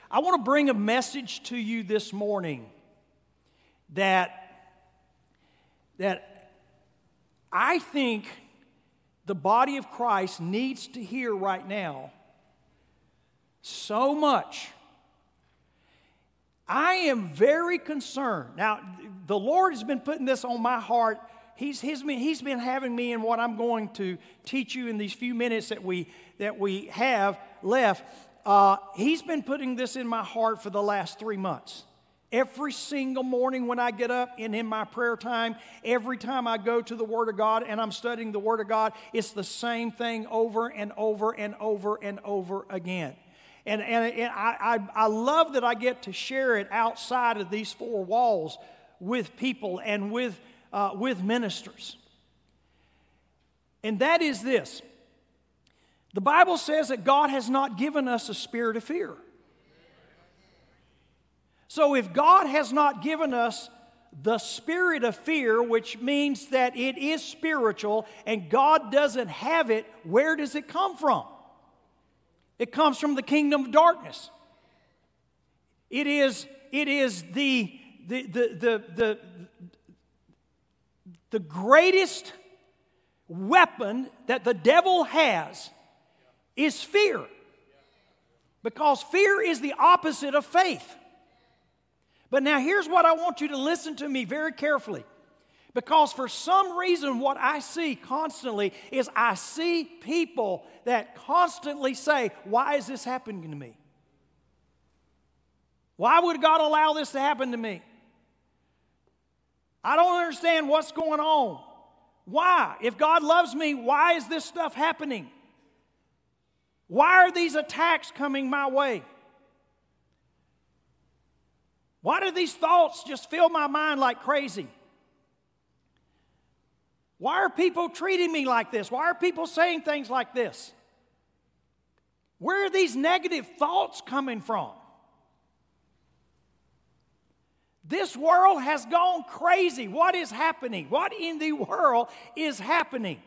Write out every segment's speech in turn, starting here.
I want to bring a message to you this morning that I think the body of Christ needs to hear right now so much. I am very concerned. Now, the Lord has been putting this on my heart. He's been having me in what I'm going to teach you in these few minutes that we have left. He's been putting this in my heart for the last 3 months. Every single morning when I get up and in my prayer time, every time I go to the Word of God and I'm studying the Word of God, it's the same thing over and over and over and over again. And I love that I get to share it outside of these four walls with people and with ministers. And that is this. The Bible says that God has not given us a spirit of fear. So if God has not given us the spirit of fear, which means that it is spiritual, and God doesn't have it, where does it come from? It comes from the kingdom of darkness. It is the greatest weapon that the devil has is fear. Because fear is the opposite of faith. But now here's what I want you to listen to me very carefully. Because for some reason what I see constantly is I see people that constantly say, why is this happening to me? Why would God allow this to happen to me? I don't understand what's going on. Why? If God loves me, why is this stuff happening? Why are these attacks coming my way? Why do these thoughts just fill my mind like crazy? Why are people treating me like this? Why are people saying things like this? Where are these negative thoughts coming from? This world has gone crazy. What is happening? What in the world is happening?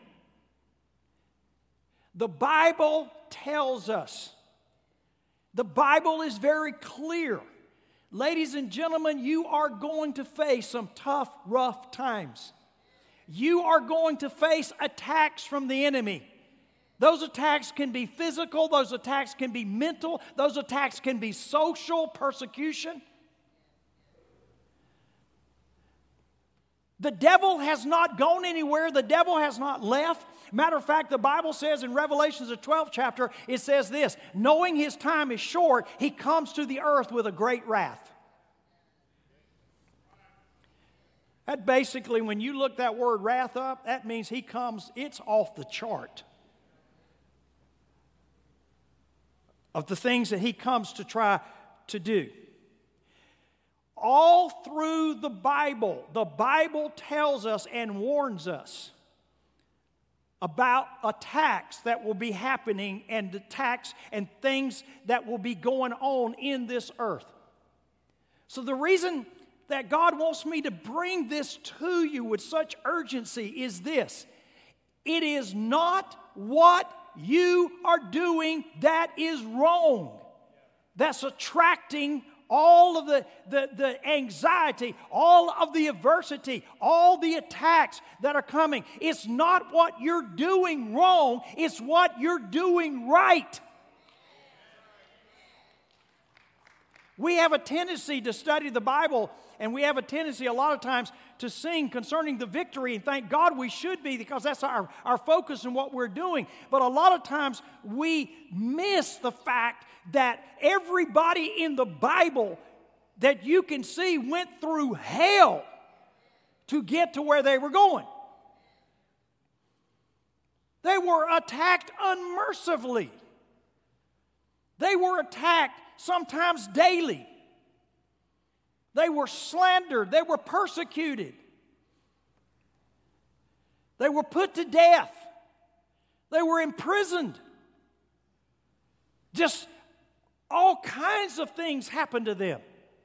The Bible tells us. The Bible is very clear. Ladies and gentlemen, you are going to face some tough, rough times. You are going to face attacks from the enemy. Those attacks can be physical, those attacks can be mental, those attacks can be social persecution. The devil has not gone anywhere. The devil has not left. Matter of fact, the Bible says in Revelations, the 12th chapter, it says this, knowing his time is short, he comes to the earth with a great wrath. That basically, when you look that word wrath up, that means he comes, it's off the chart of the things that he comes to try to do. All through the Bible tells us and warns us about attacks that will be happening and attacks and things that will be going on in this earth. So the reason that God wants me to bring this to you with such urgency is this. It is not what you are doing that is wrong, that's attracting all of the anxiety, all of the adversity, all the attacks that are coming. It's not what you're doing wrong, it's what you're doing right. We have a tendency to study the Bible, and we have a tendency a lot of times to sing concerning the victory, and thank God we should be, because that's our focus in what we're doing. But a lot of times we miss the fact that everybody in the Bible that you can see went through hell to get to where they were going. They were attacked unmercifully. They were attacked sometimes daily. They were slandered. They were persecuted. They were put to death. They were imprisoned. Just all kinds of things happened to them.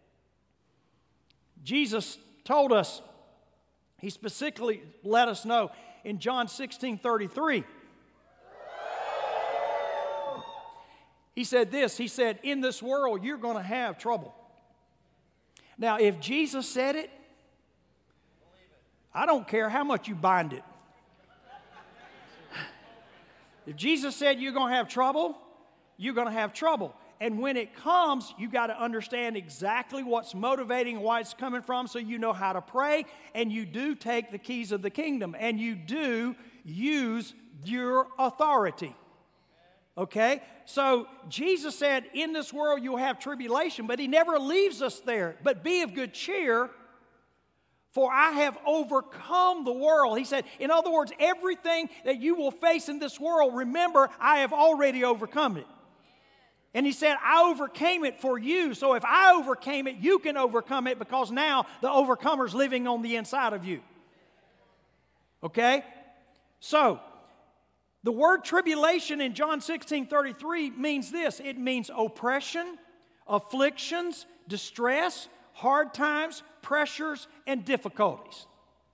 Jesus told us, he specifically let us know in John 16:33. He said this, he said, in this world you're going to have trouble. Now, if Jesus said it, I don't care how much you bind it. If Jesus said you're going to have trouble, you're going to have trouble. And when it comes, you got to understand exactly what's motivating, why it's coming from, so you know how to pray, and you do take the keys of the kingdom, and you do use your authority. Okay? So Jesus said, in this world you'll have tribulation, but he never leaves us there. But be of good cheer, for I have overcome the world. He said, in other words, everything that you will face in this world, remember, I have already overcome it. And he said, I overcame it for you. So if I overcame it, you can overcome it, because now the overcomer's living on the inside of you. Okay? So, the word tribulation in John 16:33 means this. It means oppression, afflictions, distress, hard times, pressures, and difficulties.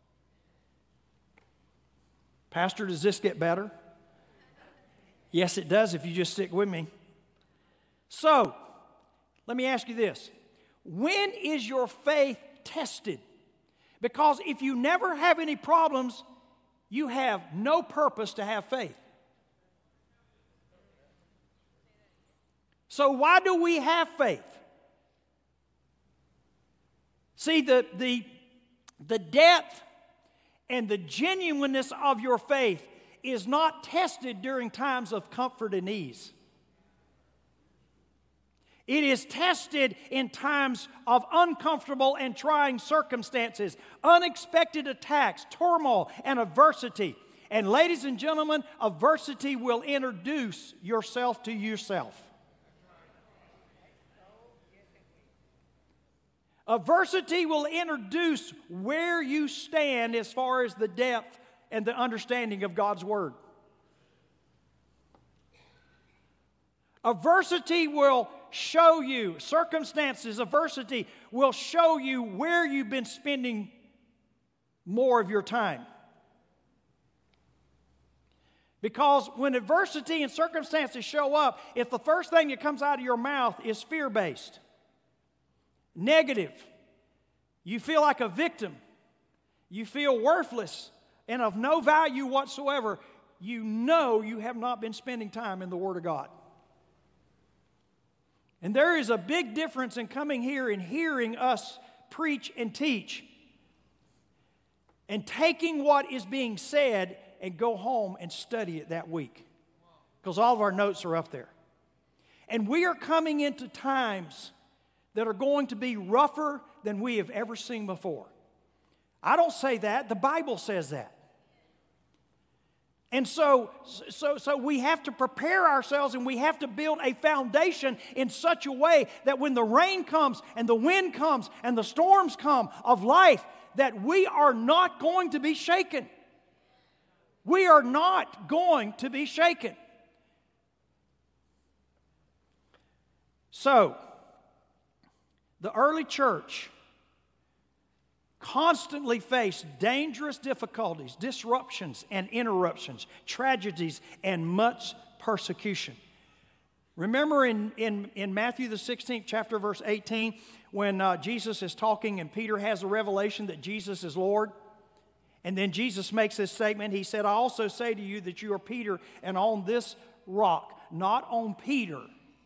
Pastor, does this get better? Yes, it does if you just stick with me. So, let me ask you this. When is your faith tested? Because if you never have any problems, you have no purpose to have faith. So why do we have faith? See, the depth and the genuineness of your faith is not tested during times of comfort and ease. It is tested in times of uncomfortable and trying circumstances, unexpected attacks, turmoil, and adversity. And ladies and gentlemen, adversity will introduce yourself to yourself. Adversity will introduce where you stand as far as the depth and the understanding of God's Word. Adversity will show you, circumstances, adversity will show you where you've been spending more of your time. Because when adversity and circumstances show up, if the first thing that comes out of your mouth is fear-based, negative, you feel like a victim, you feel worthless and of no value whatsoever, you know you have not been spending time in the Word of God. And there is a big difference in coming here and hearing us preach and teach and taking what is being said and go home and study it that week. Because all of our notes are up there. And we are coming into times that are going to be rougher than we have ever seen before. I don't say that. The Bible says that. And so we have to prepare ourselves, and we have to build a foundation in such a way that when the rain comes and the wind comes and the storms come of life, that we are not going to be shaken. We are not going to be shaken. So, the early church constantly faced dangerous difficulties, disruptions and interruptions, tragedies, and much persecution. Remember in Matthew the 16th chapter, verse 18, when Jesus is talking and Peter has a revelation that Jesus is Lord? And then Jesus makes this statement. He said, I also say to you that you are Peter, and on this rock, not on Peter,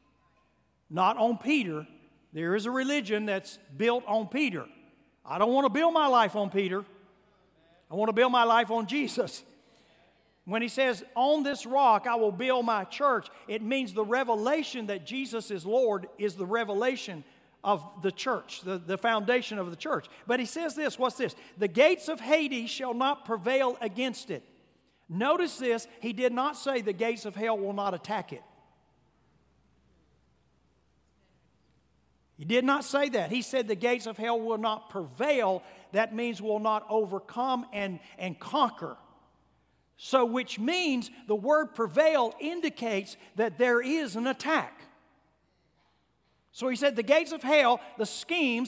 there is a religion that's built on Peter. I don't want to build my life on Peter. I want to build my life on Jesus. When he says, on this rock I will build my church, it means the revelation that Jesus is Lord is the revelation of the church, the foundation of the church. But he says this, what's this? The gates of Hades shall not prevail against it. Notice this, he did not say the gates of hell will not attack it. He did not say that. He said the gates of hell will not prevail. That means will not overcome and conquer. So which means the word prevail indicates that there is an attack. So he said the gates of hell, the schemes,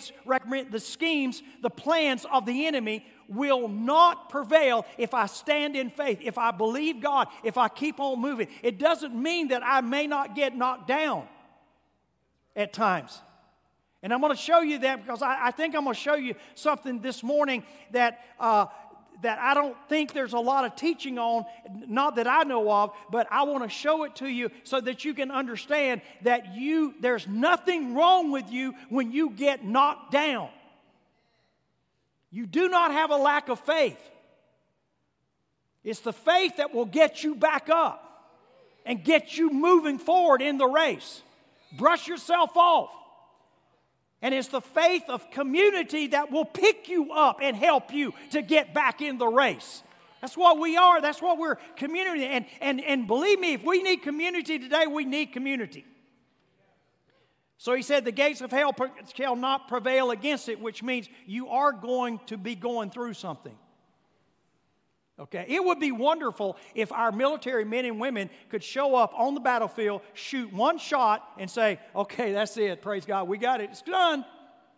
the plans of the enemy will not prevail if I stand in faith, if I believe God, if I keep on moving. It doesn't mean that I may not get knocked down at times. And I'm going to show you that because I think I'm going to show you something this morning that I don't think there's a lot of teaching on, not that I know of, but I want to show it to you so that you can understand that there's nothing wrong with you when you get knocked down. You do not have a lack of faith. It's the faith that will get you back up and get you moving forward in the race. Brush yourself off. And it's the faith of community that will pick you up and help you to get back in the race. That's what we are. That's what we're, community. And believe me, if we need community today, we need community. So he said the gates of hell shall not prevail against it, which means you are going to be going through something. Okay, it would be wonderful if our military men and women could show up on the battlefield, shoot one shot, and say, okay, that's it, praise God, we got it, it's done.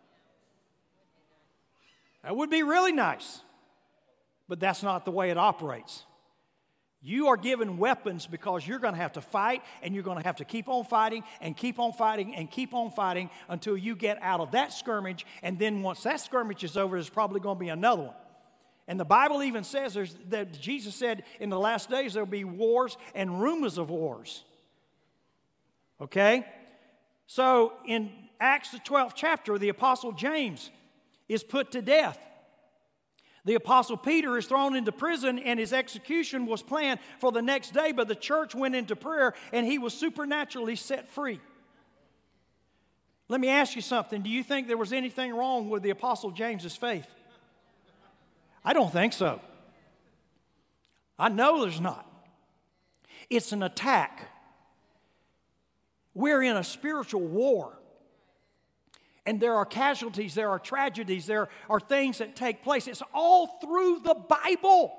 That would be really nice, but that's not the way it operates. You are given weapons because you're going to have to fight, and you're going to have to keep on fighting and keep on fighting and keep on fighting until you get out of that skirmish, and then once that skirmish is over, there's probably going to be another one. And the Bible even says that Jesus said in the last days there will be wars and rumors of wars. Okay? So in Acts the 12th chapter, the Apostle James is put to death. The Apostle Peter is thrown into prison and his execution was planned for the next day, but the church went into prayer and he was supernaturally set free. Let me ask you something. Do you think there was anything wrong with the Apostle James's faith? I don't think so. I know there's not. It's an attack. We're in a spiritual war. And there are casualties, there are tragedies, there are things that take place. It's all through the Bible.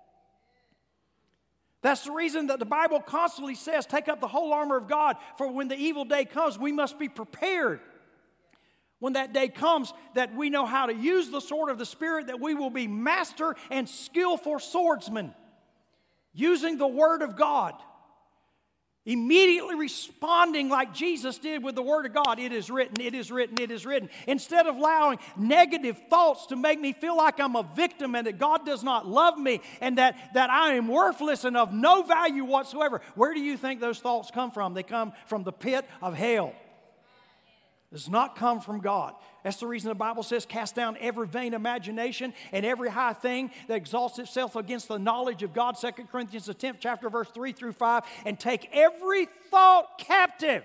That's the reason that the Bible constantly says, take up the whole armor of God, for when the evil day comes, we must be prepared. When that day comes, that we know how to use the sword of the Spirit, that we will be master and skillful swordsmen, using the Word of God, immediately responding like Jesus did with the Word of God. It is written, it is written, it is written. Instead of allowing negative thoughts to make me feel like I'm a victim and that God does not love me and that I am worthless and of no value whatsoever. Where do you think those thoughts come from? They come from the pit of hell. Does not come from God. That's the reason the Bible says, cast down every vain imagination and every high thing that exalts itself against the knowledge of God. 2 Corinthians the 10th chapter, verse 3 through 5. And take every thought captive.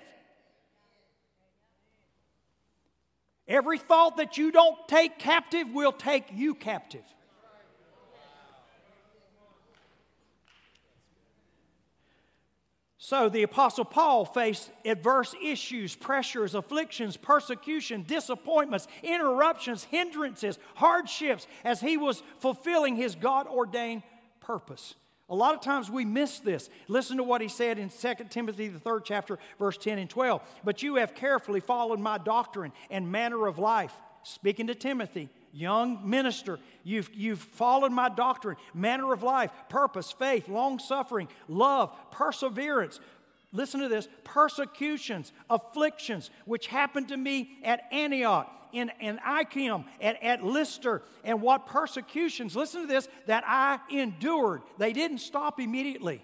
Every thought that you don't take captive will take you captive. So the Apostle Paul faced adverse issues, pressures, afflictions, persecution, disappointments, interruptions, hindrances, hardships as he was fulfilling his God-ordained purpose. A lot of times we miss this. Listen to what he said in 2 Timothy, the 3rd chapter, verse 10 and 12. But you have carefully followed my doctrine and manner of life. Speaking to Timothy, young minister, you've followed my doctrine, manner of life, purpose, faith, long-suffering, love, perseverance. Listen to this, persecutions, afflictions, which happened to me at Antioch, in Iconium, at Lystra, and what persecutions, listen to this, that I endured. They didn't stop immediately.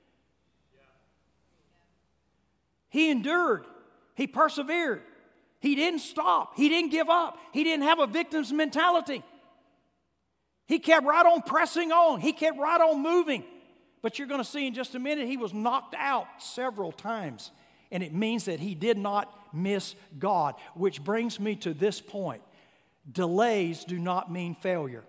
He endured. He persevered. He didn't stop. He didn't give up. He didn't have a victim's mentality. He kept right on pressing on. He kept right on moving. But you're going to see in just a minute, he was knocked out several times. And it means that he did not miss God. Which brings me to this point. Delays do not mean failure.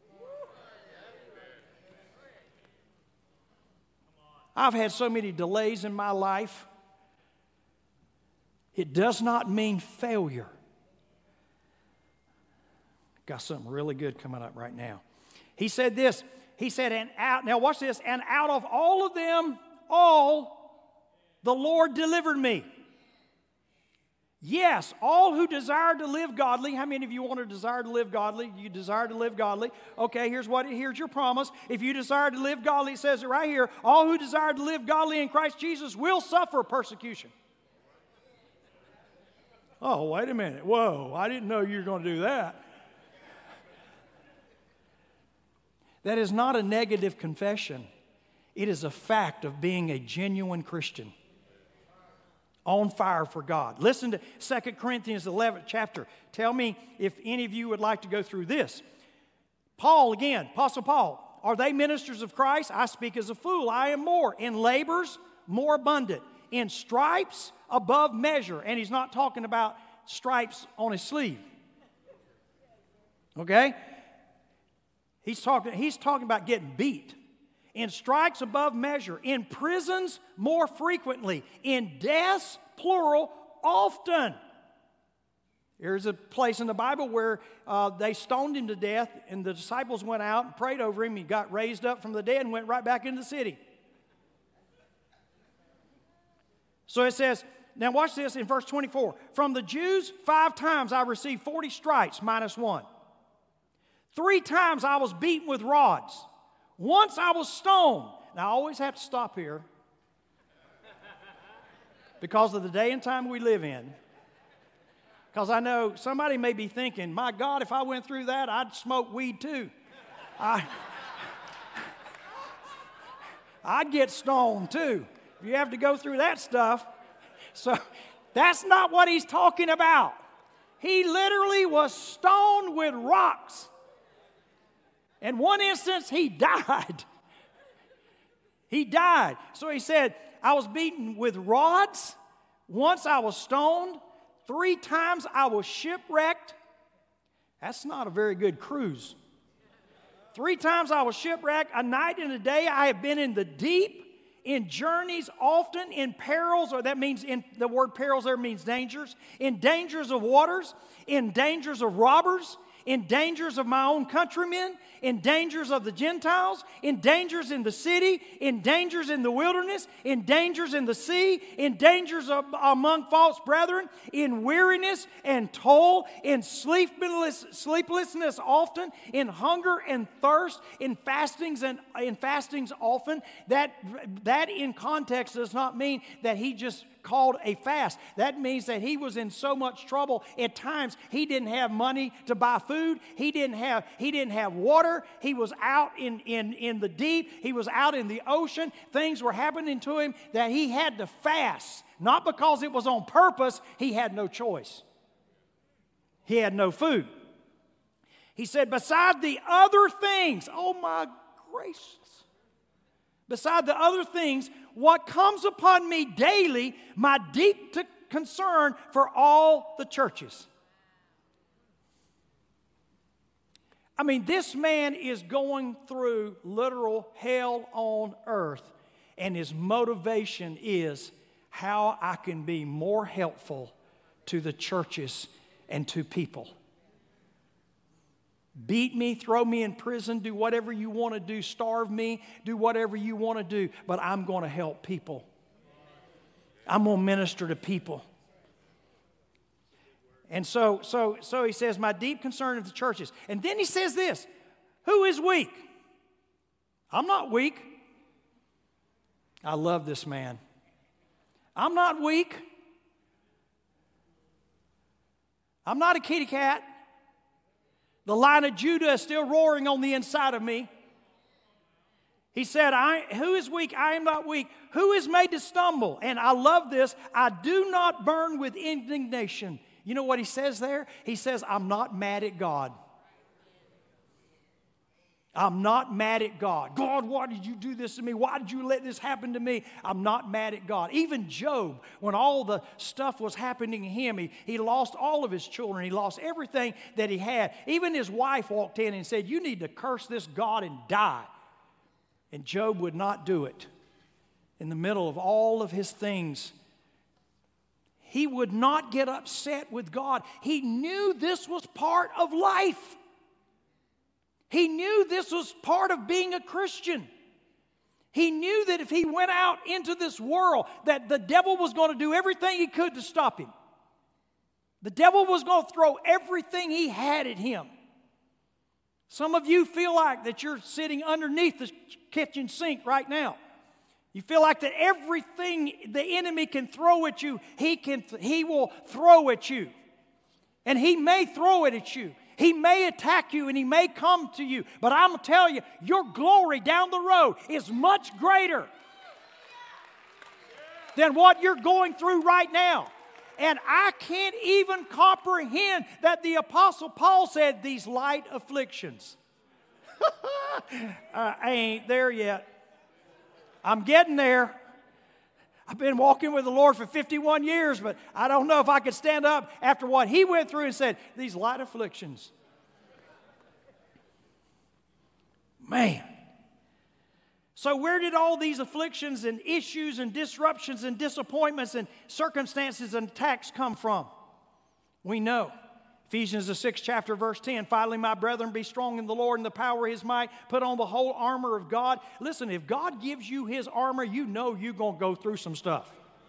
I've had so many delays in my life. It does not mean failure. Got something really good coming up right now. He said this. He said, now watch this. And out of all of them, the Lord delivered me. Yes, all who desire to live godly. How many of you want to desire to live godly? You desire to live godly. Okay, here's your promise. If you desire to live godly, it says it right here. All who desire to live godly in Christ Jesus will suffer persecution. Oh, wait a minute. Whoa, I didn't know you were going to do that. That is not a negative confession. It is a fact of being a genuine Christian. On fire for God. Listen to 2 Corinthians 11th chapter. Tell me if any of you would like to go through this. Paul again, Apostle Paul. Are they ministers of Christ? I speak as a fool. I am more. In labors, more abundant. In stripes, above measure. And he's not talking about stripes on his sleeve. Okay? He's talking about getting beat. In strikes above measure, in prisons more frequently, in deaths, plural, often. There's a place in the Bible where they stoned him to death, and the disciples went out and prayed over him. He got raised up from the dead and went right back into the city. So it says, now watch this in verse 24. From the Jews, 5 times I received 40 stripes minus 1. 3 times I was beaten with rods. Once I was stoned. Now, I always have to stop here because of the day and time we live in. Because I know somebody may be thinking, my God, if I went through that, I'd smoke weed too. I'd get stoned too. If you have to go through that stuff. So that's not what he's talking about. He literally was stoned with rocks. In one instance, he died. He died. So he said, I was beaten with rods. Once I was stoned. 3 times I was shipwrecked. That's not a very good cruise. 3 times I was shipwrecked. A night and a day I have been in the deep, in journeys often, in perils, or that means, in the word perils there means dangers, in dangers of waters, in dangers of robbers, in dangers of my own countrymen, in dangers of the Gentiles, in dangers in the city, in dangers in the wilderness, in dangers in the sea, in dangers among false brethren, in weariness and toil, in sleeplessness often, in hunger and thirst, in fastings often. That in context does not mean that he just called a fast. That means that he was in so much trouble. At times, he didn't have money to buy food. He didn't have water. He was out in the deep. He was out in the ocean. Things were happening to him that he had to fast. Not because it was on purpose. He had no choice. He had no food. He said, beside the other things, oh my gracious, beside the other things, what comes upon me daily, my deep concern for all the churches. I mean, this man is going through literal hell on earth, and his motivation is how I can be more helpful to the churches and to people. Beat me, throw me in prison, do whatever you want to do, starve me, do whatever you want to do, but I'm going to help people. I'm going to minister to people. And so he says, my deep concern of the churches. And then he says this, who is weak? I'm not weak. I love this man. I'm not weak. I'm not a kitty cat. The Lion of Judah is still roaring on the inside of me. He said, who is weak? I am not weak. Who is made to stumble? And I love this. I do not burn with indignation. You know what he says there? He says, I'm not mad at God. I'm not mad at God. God, why did you do this to me? Why did you let this happen to me? I'm not mad at God. Even Job, when all the stuff was happening to him, he lost all of his children. He lost everything that he had. Even his wife walked in and said, you need to curse this God and die. And Job would not do it. In the middle of all of his things, he would not get upset with God. He knew this was part of life. He knew this was part of being a Christian. He knew that if he went out into this world, that the devil was going to do everything he could to stop him. The devil was going to throw everything he had at him. Some of you feel like that you're sitting underneath the kitchen sink right now. You feel like that everything the enemy can throw at you, he will throw at you. And he may throw it at you. He may attack you and he may come to you. But I'm going to tell you, your glory down the road is much greater than what you're going through right now. And I can't even comprehend that the Apostle Paul said these light afflictions. I ain't there yet. I'm getting there. I've been walking with the Lord for 51 years, but I don't know if I could stand up after what he went through and said, these light afflictions. Man. So where did all these afflictions and issues and disruptions and disappointments and circumstances and attacks come from? We know. Ephesians the 6th chapter verse 10, finally, my brethren, be strong in the Lord and the power of His might. Put on the whole armor of God. Listen, if God gives you His armor, you know you're going to go through some stuff.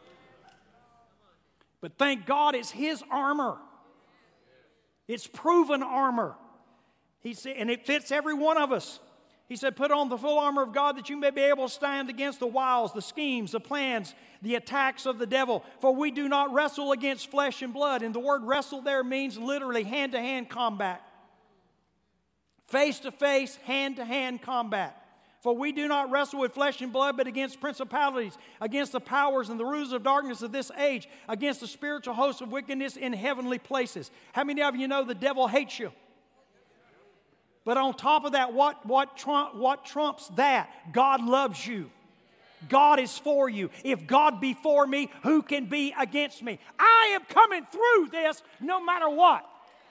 But thank God it's His armor. It's proven armor. He said, and it fits every one of us. He said, put on the full armor of God that you may be able to stand against the wiles, the schemes, the plans, the attacks of the devil. For we do not wrestle against flesh and blood. And the word wrestle there means literally hand-to-hand combat. Face-to-face, hand-to-hand combat. For we do not wrestle with flesh and blood, but against principalities, against the powers and the rulers of darkness of this age, against the spiritual hosts of wickedness in heavenly places. How many of you know the devil hates you? But on top of that, what trumps that? God loves you. God is for you. If God be for me, who can be against me? I am coming through this no matter what.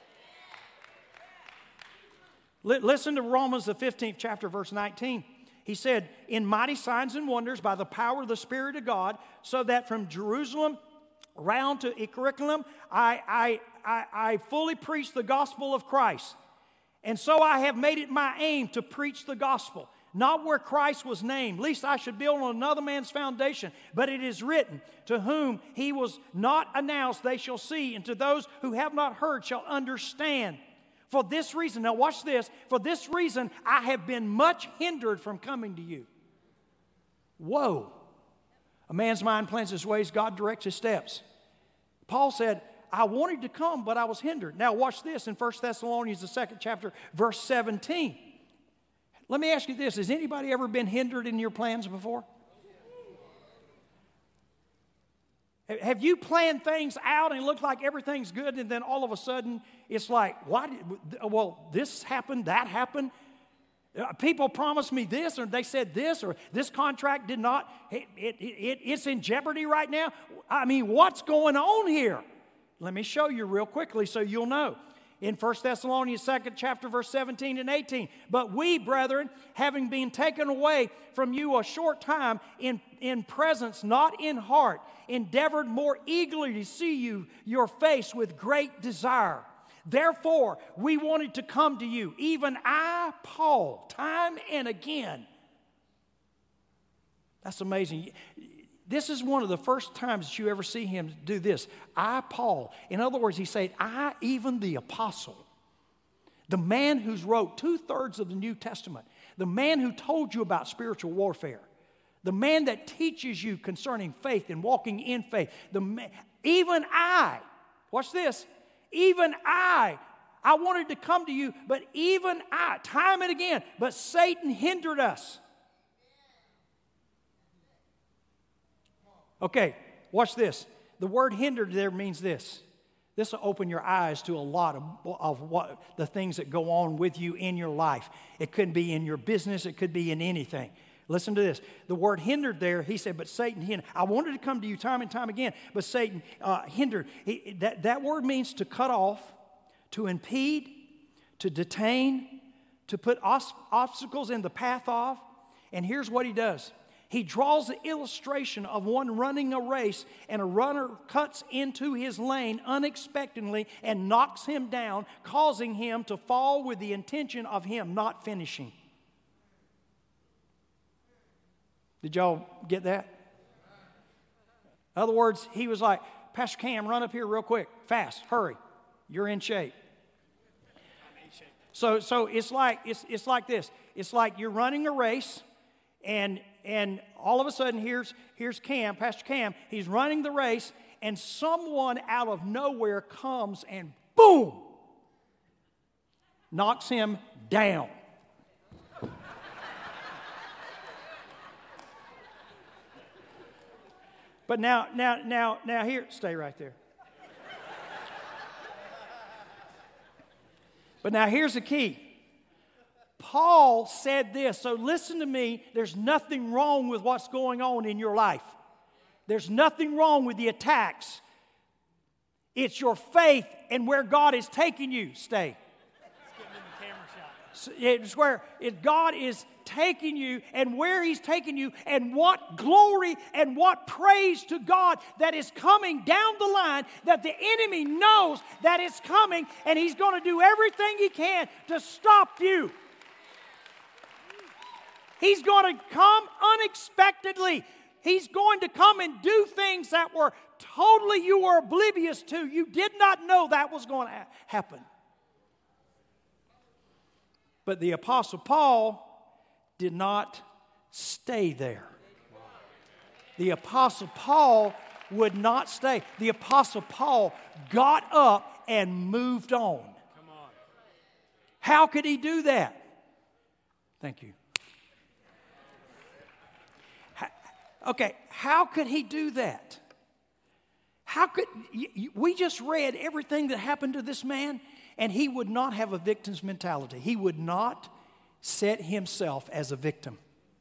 Listen to Romans the 15th chapter, verse 19. He said, in mighty signs and wonders by the power of the Spirit of God, so that from Jerusalem round to Illyricum, I fully preach the gospel of Christ. And so I have made it my aim to preach the gospel, not where Christ was named, lest I should build on another man's foundation. But it is written, to whom he was not announced, they shall see, and to those who have not heard shall understand. For this reason, now watch this, for this reason I have been much hindered from coming to you. Whoa. A man's mind plans his ways, God directs his steps. Paul said, I wanted to come, but I was hindered. Now watch this in 1 Thessalonians, the 2nd chapter, verse 17. Let me ask you this. Has anybody ever been hindered in your plans before? Have you planned things out and it looked like everything's good, and then all of a sudden it's like, well, this happened, that happened. People promised me this, or they said this, or this contract did not. It's in jeopardy right now. I mean, what's going on here? Let me show you real quickly so you'll know. In 1 Thessalonians 2nd chapter, verse 17 and 18. But we, brethren, having been taken away from you a short time in presence, not in heart, endeavored more eagerly to see you, your face with great desire. Therefore, we wanted to come to you, even I, Paul, time and again. That's amazing. This is one of the first times that you ever see him do this. I, Paul. In other words, he said, I, even the apostle. The man who's wrote 2/3 of the New Testament. The man who told you about spiritual warfare. The man that teaches you concerning faith and walking in faith. Even I, watch this, even I wanted to come to you, but even I, time and again, but Satan hindered us. Okay, watch this. The word hindered there means this. This will open your eyes to a lot of what the things that go on with you in your life. It could be in your business. It could be in anything. Listen to this. The word hindered there, he said, but Satan hindered. I wanted to come to you time and time again, but Satan hindered. That word means to cut off, to impede, to detain, to put obstacles in the path of. And here's what he does. He draws the illustration of one running a race, and a runner cuts into his lane unexpectedly and knocks him down, causing him to fall with the intention of him not finishing. Did y'all get that? In other words, he was like, Pastor Cam, run up here real quick, fast, hurry. You're in shape. So it's like this. It's like you're running a race, and all of a sudden here's Cam, Pastor Cam. He's running the race, and someone out of nowhere comes and boom, knocks him down. But now here, stay right there. But now here's the key. Paul said this, so listen to me, there's nothing wrong with what's going on in your life. There's nothing wrong with the attacks. It's your faith and where God is taking you. Stay. Let's get him in the camera shot. It's where God is taking you and where He's taking you, and what glory and what praise to God that is coming down the line, that the enemy knows that it's coming, and he's going to do everything he can to stop you. He's going to come unexpectedly. He's going to come and do things that were totally you were oblivious to. You did not know that was going to happen. But the Apostle Paul did not stay there. The Apostle Paul would not stay. The Apostle Paul got up and moved on. Come on. How could he do that? Thank you. Okay, how could he do that? How could we just read everything that happened to this man, and he would not have a victim's mentality. He would not set himself as a victim.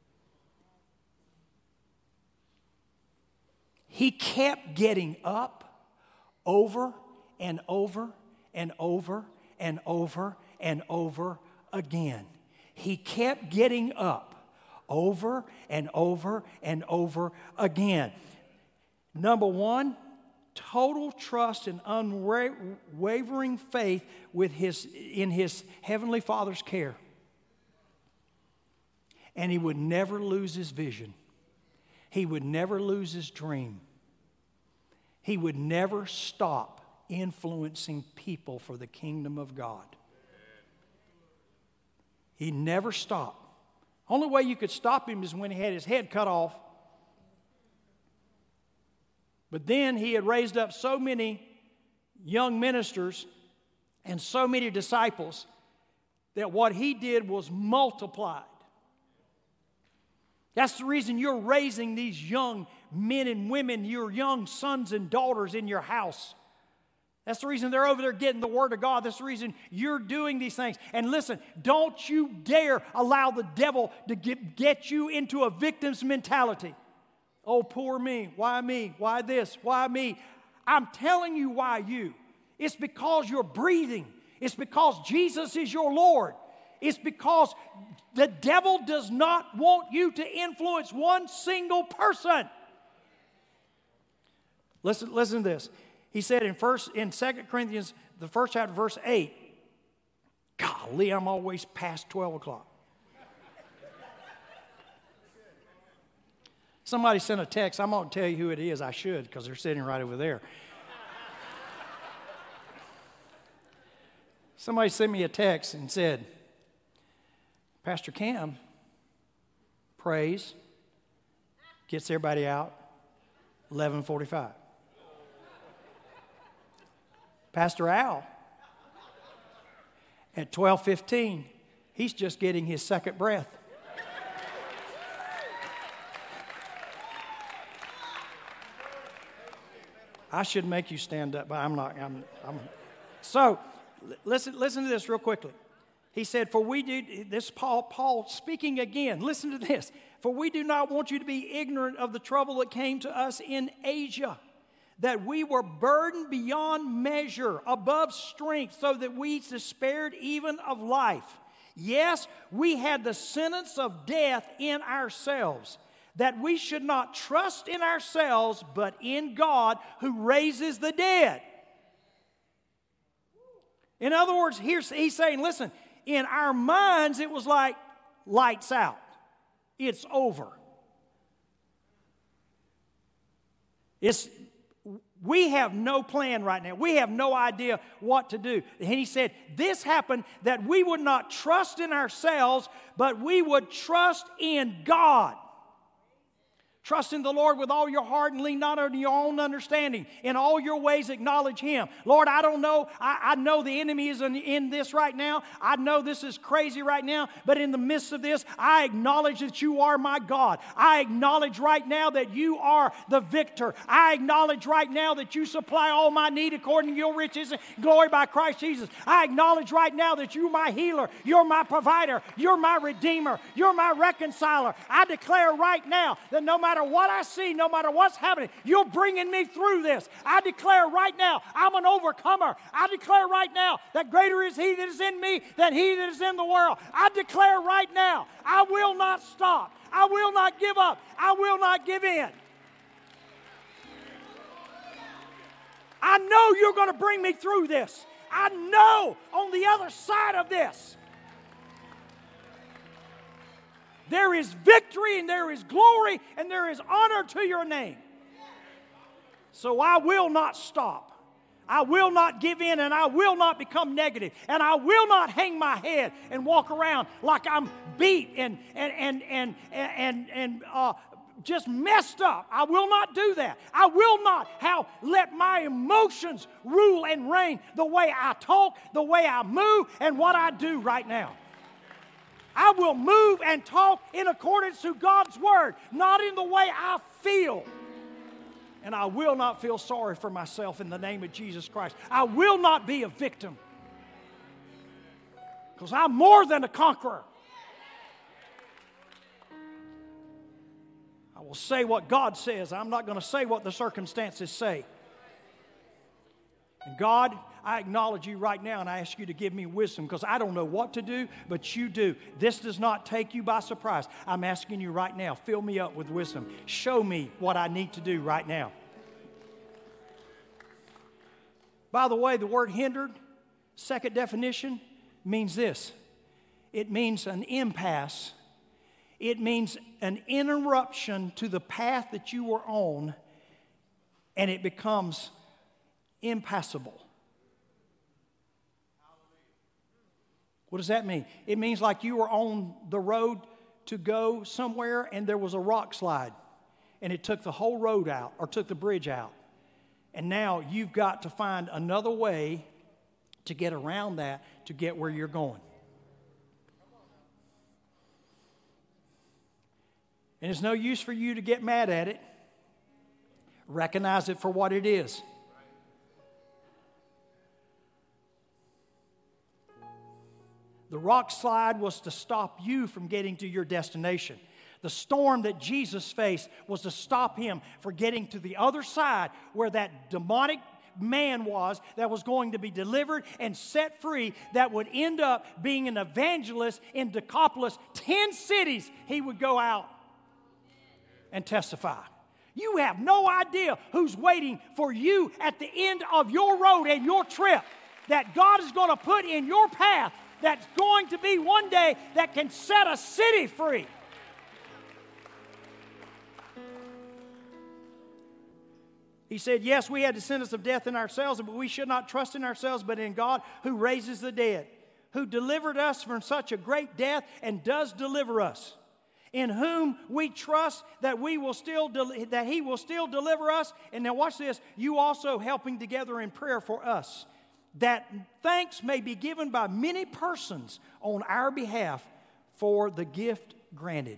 He kept getting up over and over and over and over and over again. He kept getting up over and over and over again. Number one, total trust and unwavering faith in his Heavenly Father's care. And he would never lose his vision. He would never lose his dream. He would never stop influencing people for the kingdom of God. He never stopped. Only way you could stop him is when he had his head cut off. But then he had raised up so many young ministers and so many disciples that what he did was multiplied. That's the reason you're raising these young men and women, your young sons and daughters in your house. That's the reason they're over there getting the Word of God. That's the reason you're doing these things. And listen, don't you dare allow the devil to get you into a victim's mentality. Oh, poor me. Why me? Why this? Why me? I'm telling you why you. It's because you're breathing. It's because Jesus is your Lord. It's because the devil does not want you to influence one single person. Listen to this. He said in 2 Corinthians, the first chapter, verse 8. Golly, I'm always past 12 o'clock. Somebody sent a text. I'm going to tell you who it is. I should, because they're sitting right over there. Somebody sent me a text and said, Pastor Cam prays, gets everybody out, 11:45. Pastor Al, at 12:15, he's just getting his second breath. I should make you stand up, but I'm not. So, listen to this real quickly. He said, for we do, this Paul speaking again, listen to this. For we do not want you to be ignorant of the trouble that came to us in Asia, that we were burdened beyond measure, above strength, so that we despaired even of life. Yes, we had the sentence of death in ourselves, that we should not trust in ourselves, but in God who raises the dead. In other words, he's saying, listen, in our minds it was like lights out. It's over. We have no plan right now. We have no idea what to do. And he said, this happened that we would not trust in ourselves, but we would trust in God. Trust in the Lord with all your heart and lean not on your own understanding. In all your ways acknowledge Him. Lord, I don't know. I know the enemy is in this right now. I know this is crazy right now. But in the midst of this, I acknowledge that you are my God. I acknowledge right now that you are the victor. I acknowledge right now that you supply all my need according to your riches and glory by Christ Jesus. I acknowledge right now that you're my healer. You're my provider. You're my redeemer. You're my reconciler. I declare right now that no matter what I see, no matter what's happening, you're bringing me through this. I declare right now, I'm an overcomer. I declare right now that greater is He that is in me than he that is in the world. I declare right now, I will not stop. I will not give up. I will not give in. I know you're going to bring me through this. I know on the other side of this, there is victory and there is glory and there is honor to your name. So I will not stop. I will not give in and I will not become negative. And I will not hang my head and walk around like I'm beat and just messed up. I will not do that. I will not let my emotions rule and reign the way I talk, the way I move, and what I do right now. I will move and talk in accordance to God's Word, not in the way I feel. And I will not feel sorry for myself in the name of Jesus Christ. I will not be a victim. Because I'm more than a conqueror. I will say what God says. I'm not going to say what the circumstances say. And God, I acknowledge you right now and I ask you to give me wisdom because I don't know what to do, but you do. This does not take you by surprise. I'm asking you right now, fill me up with wisdom. Show me what I need to do right now. By the way, the word hindered, second definition, means this. It means an impasse. It means an interruption to the path that you were on, and it becomes impassable. What does that mean? It means like you were on the road to go somewhere and there was a rock slide and it took the whole road out or took the bridge out. And now you've got to find another way to get around that to get where you're going. And it's no use for you to get mad at it. Recognize it for what it is. The rock slide was to stop you from getting to your destination. The storm that Jesus faced was to stop him from getting to the other side where that demonic man was that was going to be delivered and set free, that would end up being an evangelist in Decapolis. 10 cities he would go out and testify. You have no idea who's waiting for you at the end of your road and your trip that God is going to put in your path that's going to be one day that can set a city free. He said, yes, we had the sentence of death in ourselves, but we should not trust in ourselves, but in God who raises the dead, who delivered us from such a great death and does deliver us, in whom we trust that He will still deliver us. And now watch this, you also helping together in prayer for us, that thanks may be given by many persons on our behalf for the gift granted.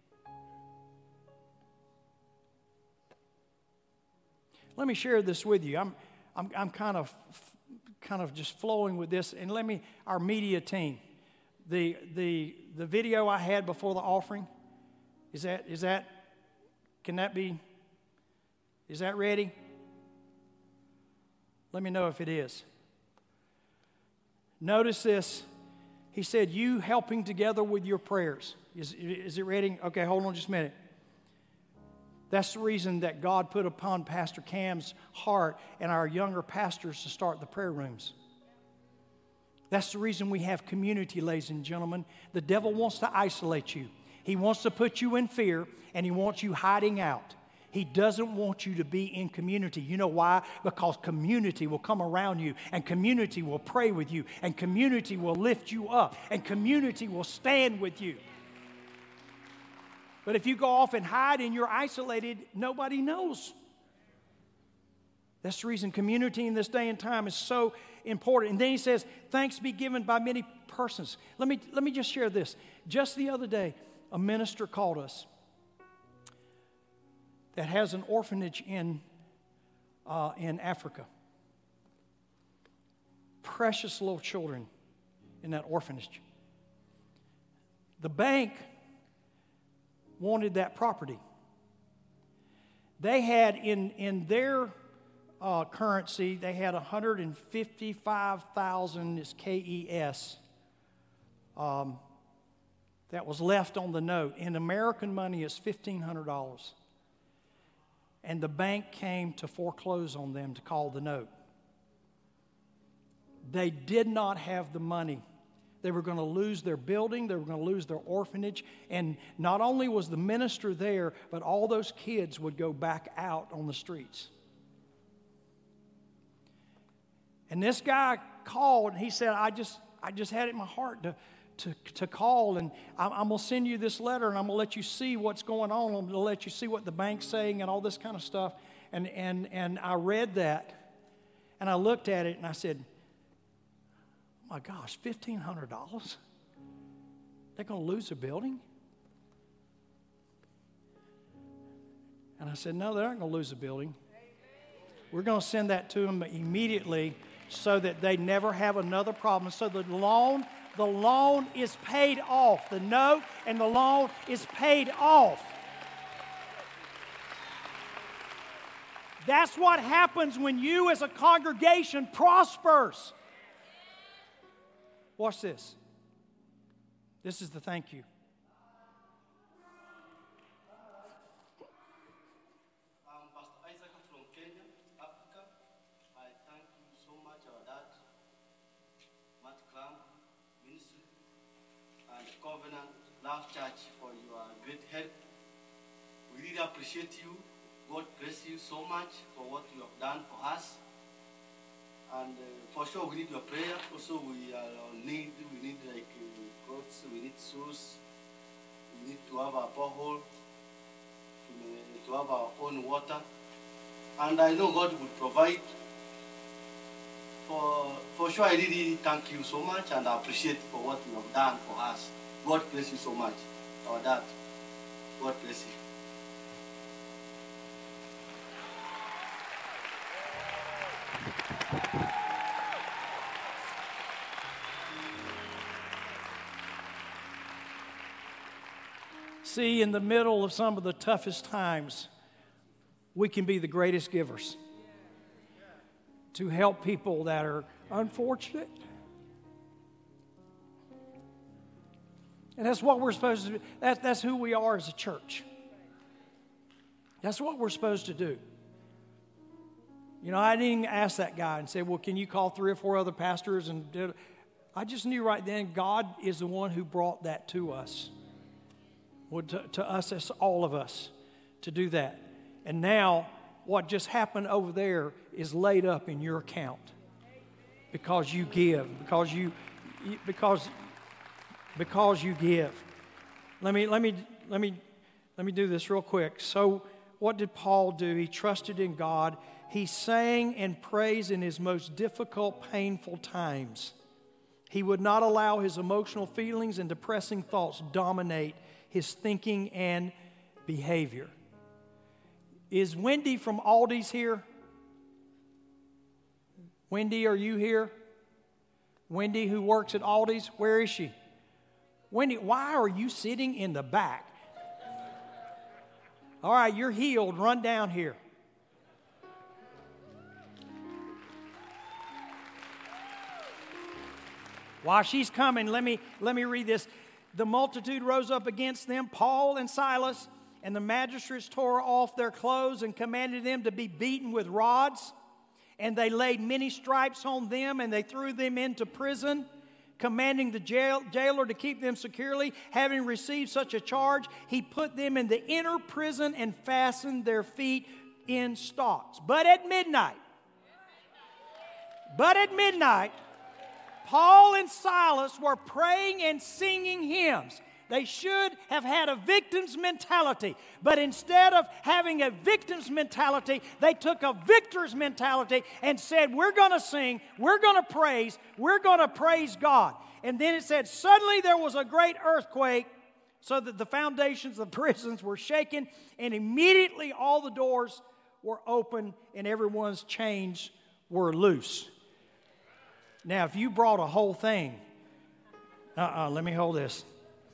Let me share this with you. I'm kind of just flowing with this, and our media team, the video I had before the offering, is that ready? Let me know if it is. Notice this. He said, you helping together with your prayers. Is it ready? Okay, hold on just a minute. That's the reason that God put upon Pastor Cam's heart and our younger pastors to start the prayer rooms. That's the reason we have community, ladies and gentlemen. The devil wants to isolate you. He wants to put you in fear, and he wants you hiding out. He doesn't want you to be in community. You know why? Because community will come around you, and community will pray with you, and community will lift you up, and community will stand with you. But if you go off and hide and you're isolated, nobody knows. That's the reason community in this day and time is so important. And then he says, thanks be given by many persons. Let me just share this. Just the other day, a minister called us that has an orphanage in Africa. Precious little children in that orphanage. The bank wanted that property. They had in their currency, they had 155,000 KES that was left on the note. In American money, it's $1,500. And the bank came to foreclose on them to call the note. They did not have the money. They were going to lose their building. They were going to lose their orphanage. And not only was the minister there, but all those kids would go back out on the streets. And this guy called, and he said, I just had it in my heart to call, and I'm going to send you this letter, and I'm going to let you see what's going on. I'm going to let you see what the bank's saying and all this kind of stuff. And I read that, and I looked at it, and I said, oh my gosh, $1,500? They're going to lose their building? And I said, no, they're not going to lose the building. We're going to send that to them immediately so that they never have another problem. So the loan is paid off. The note and the loan is paid off. That's what happens when you as a congregation prospers. Watch this. This is the thank you. Pastor Isaac from Kenya, Africa. I thank you so much, our dad, Matt Clam Ministry, and Covenant Love Church for your great help. We really appreciate you. God bless you so much for what you have done for us. And for sure, we need your prayer. Also, we are on need. We need like clothes. We need shoes. We need to have a borehole. To have our own water. And I know God will provide. For sure, I really thank you so much, and I appreciate for what you have done for us. God bless you so much, our dad. God bless you. See, in the middle of some of the toughest times, we can be the greatest givers to help people that are unfortunate. And that's what we're supposed to do. That's who we are as a church. That's what we're supposed to do. You know, I didn't even ask that guy and say, well, can you call 3 or 4 other pastors? And I just knew right then God is the one who brought that to us. Well, to us, as all of us, to do that. And now, what just happened over there is laid up in your account because you give, because you give. Let me do this real quick. So, what did Paul do? He trusted in God. He sang and praised in his most difficult, painful times. He would not allow his emotional feelings and depressing thoughts dominate his thinking and behavior. Is Wendy from Aldi's here? Wendy, are you here? Wendy, who works at Aldi's, where is she? Wendy, why are you sitting in the back? All right, you're healed. Run down here. While she's coming, let me read this. The multitude rose up against them, Paul and Silas, and the magistrates tore off their clothes and commanded them to be beaten with rods. And they laid many stripes on them, and they threw them into prison, commanding the jailer to keep them securely. Having received such a charge, he put them in the inner prison and fastened their feet in stocks. But at midnight, Paul and Silas were praying and singing hymns. They should have had a victim's mentality. But instead of having a victim's mentality, they took a victor's mentality and said, we're going to sing, we're going to praise God. And then it said, suddenly there was a great earthquake, so that the foundations of the prisons were shaken, and immediately all the doors were open and everyone's chains were loose. Now, if you brought a whole thing, let me hold this.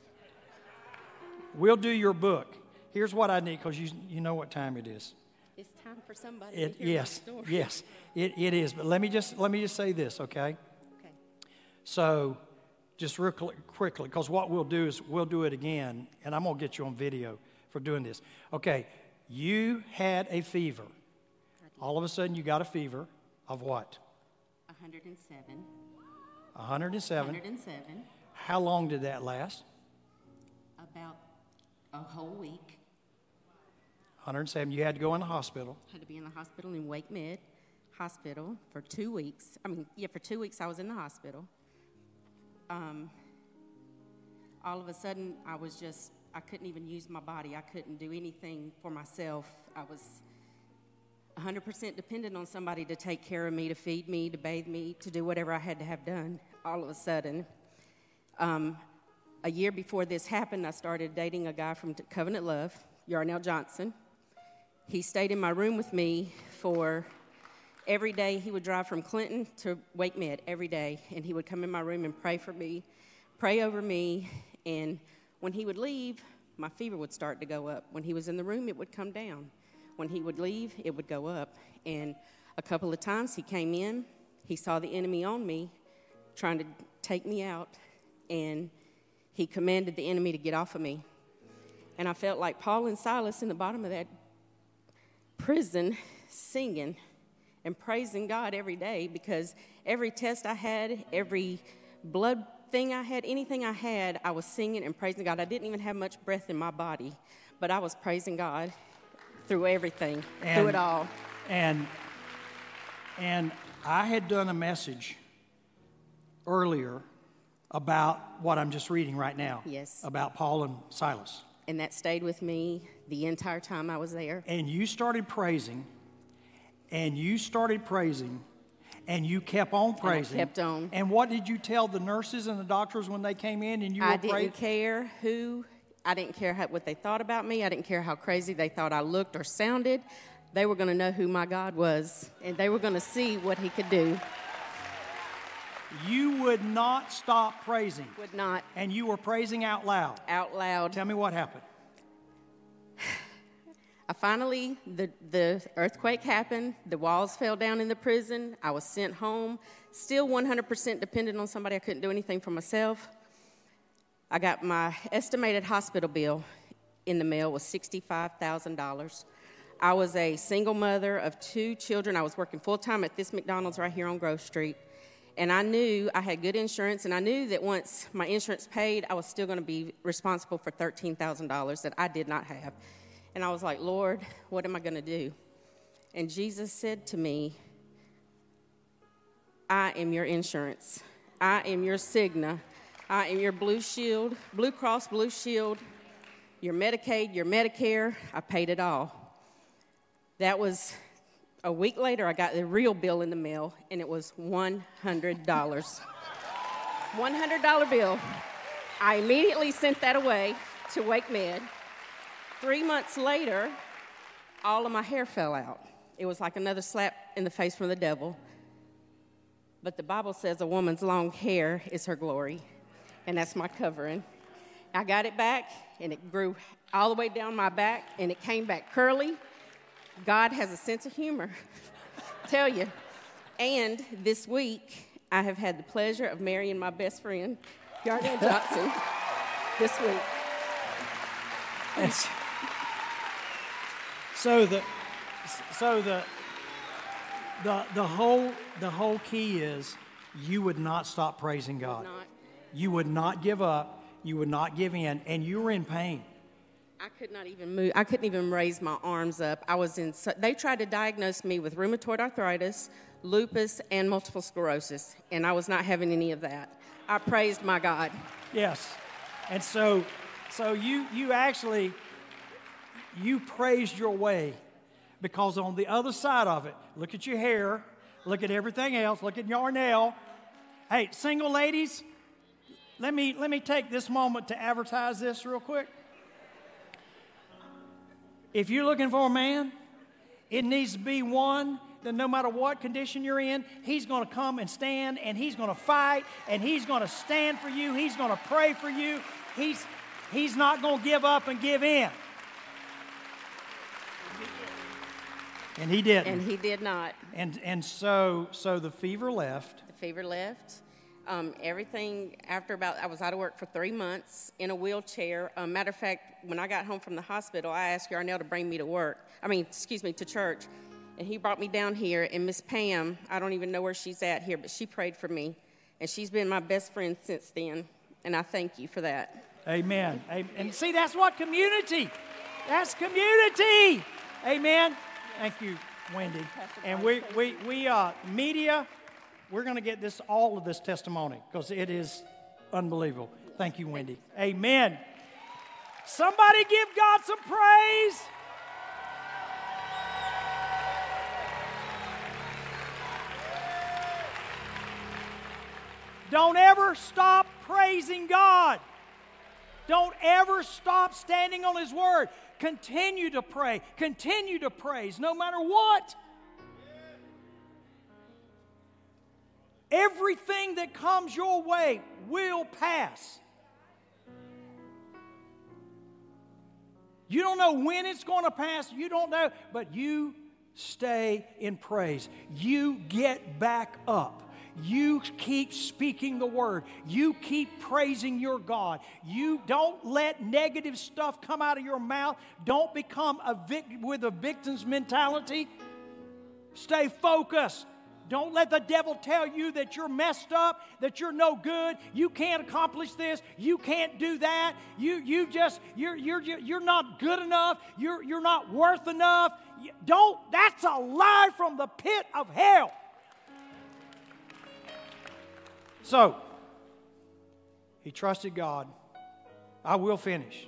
We'll do your book. Here's what I need, because you know what time it is. It's time for somebody to hear my story. Yes, it is. But let me just say this, okay? Okay. So, just real quickly, because what we'll do is we'll do it again, and I'm going to get you on video for doing this. Okay, you had a fever. All of a sudden, you got a fever of what? 107. 107. 107. How long did that last? About a whole week. 107. You had to go in the hospital. Had to be in the hospital in Wake Med Hospital for 2 weeks. For 2 weeks I was in the hospital. All of a sudden, I couldn't even use my body. I couldn't do anything for myself. I was 100% dependent on somebody to take care of me, to feed me, to bathe me, to do whatever I had to have done. All of a sudden, a year before this happened, I started dating a guy from Covenant Love, Yarnell Johnson. He stayed in my room with me for every day. He would drive from Clinton to Wake Med every day, and he would come in my room and pray for me, pray over me, and when he would leave, my fever would start to go up. When he was in the room, it would come down. When he would leave, it would go up. And a couple of times he came in, he saw the enemy on me, trying to take me out, and he commanded the enemy to get off of me. And I felt like Paul and Silas in the bottom of that prison singing and praising God every day, because every test I had, every blood thing I had, anything I had, I was singing and praising God. I didn't even have much breath in my body, but I was praising God through everything, through it all. And I had done a message earlier about what I'm just reading right now. Yes. About Paul and Silas. And that stayed with me the entire time I was there. And you started praising, and you kept on praising. And I kept on. And what did you tell the nurses and the doctors when they came in and you were praying? I didn't care I didn't care what they thought about me. I didn't care how crazy they thought I looked or sounded. They were going to know who my God was, and they were going to see what he could do. You would not stop praising. Would not. And you were praising out loud. Out loud. Tell me what happened. The earthquake happened. The walls fell down in the prison. I was sent home. Still 100% dependent on somebody. I couldn't do anything for myself. I got my estimated hospital bill in the mail was $65,000. I was a single mother of 2 children. I was working full-time at this McDonald's right here on Grove Street. And I knew I had good insurance, and I knew that once my insurance paid, I was still going to be responsible for $13,000 that I did not have. And I was like, Lord, what am I going to do? And Jesus said to me, I am your insurance. I am your Cigna. I am your Blue Shield, Blue Cross Blue Shield, your Medicaid, your Medicare. I paid it all. That was a week later, I got the real bill in the mail, and it was $100. $100 bill. I immediately sent that away to Wake Med. 3 months later, all of my hair fell out. It was like another slap in the face from the devil. But the Bible says a woman's long hair is her glory, and that's my covering. I got it back, and it grew all the way down my back, and it came back curly. God has a sense of humor, tell you. And this week, I have had the pleasure of marrying my best friend, Yarnell Johnson, this week. So the whole key is you would not stop praising God. You would not give up. You would not give in. And you were in pain. I could not even move. I couldn't even raise my arms up. They tried to diagnose me with rheumatoid arthritis, lupus, and multiple sclerosis, and I was not having any of that. I praised my God. Yes. And so you actually, you praised your way, because on the other side of it, look at your hair, look at everything else, look at Yarnell. Hey, single ladies, let me take this moment to advertise this real quick. If you're looking for a man, it needs to be one that no matter what condition you're in, he's going to come and stand, and he's going to fight, and he's going to stand for you. He's going to pray for you. He's not going to give up and give in. And he didn't. And he did not. And so the fever left. The fever left. Everything after I was out of work for 3 months in a wheelchair. Matter of fact, when I got home from the hospital, I asked Yarnell to bring me to church. And he brought me down here, and Miss Pam, I don't even know where she's at here, but she prayed for me. And she's been my best friend since then. And I thank you for that. Amen. And see, that's what community. That's community. Amen. Thank you, Wendy. And we media, we're going to get all of this testimony, because it is unbelievable. Thank you, Wendy. Amen. Somebody give God some praise. Don't ever stop praising God. Don't ever stop standing on His Word. Continue to pray. Continue to praise, no matter what. Everything that comes your way will pass. You don't know when it's going to pass. You don't know. But you stay in praise. You get back up. You keep speaking the word. You keep praising your God. You don't let negative stuff come out of your mouth. Don't become with a victim's mentality. Stay focused. Don't let the devil tell you that you're messed up, that you're no good, you can't accomplish this, you can't do that, you're not good enough, you're not worth enough. That's a lie from the pit of hell. So, he trusted God. I will finish.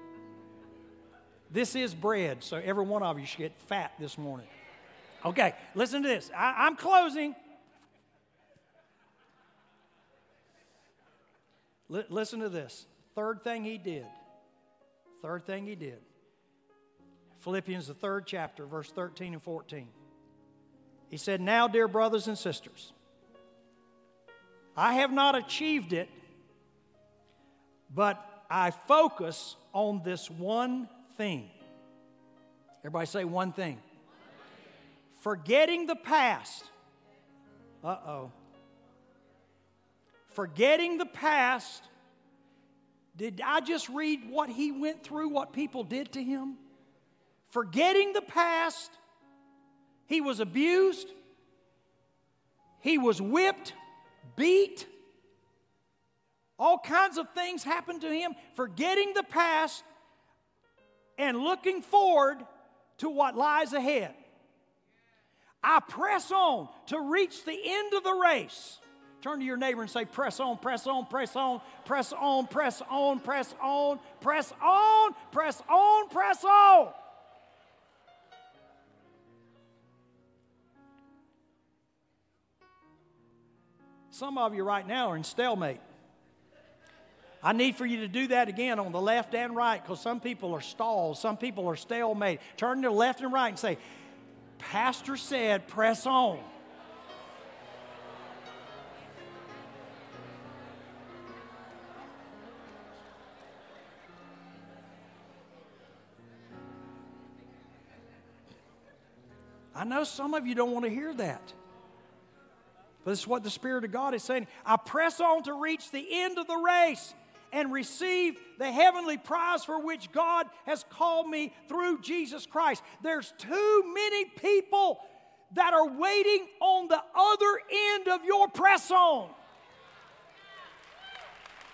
This is bread, so every one of you should get fat this morning. Okay, listen to this. I'm closing. Listen to this. Third thing he did. Philippians, the 3rd chapter, verse 13 and 14. He said, "Now, dear brothers and sisters, I have not achieved it, but I focus on this one thing." Everybody say one thing. Forgetting the past. Forgetting the past. Did I just read what he went through, what people did to him? Forgetting the past. He was abused. He was whipped, beat. All kinds of things happened to him. Forgetting the past and looking forward to what lies ahead. I press on to reach the end of the race. Turn to your neighbor and say, press on, press on, press on, press on, press on, press on, press on, press on, press on. Some of you right now are in stalemate. I need for you to do that again on the left and right, because some people are stalled, some people are stalemate. Turn to the left and right and say, Pastor said, press on. I know some of you don't want to hear that. But this is what the Spirit of God is saying. I press on to reach the end of the race and receive the heavenly prize for which God has called me through Jesus Christ. There's too many people that are waiting on the other end of your press on.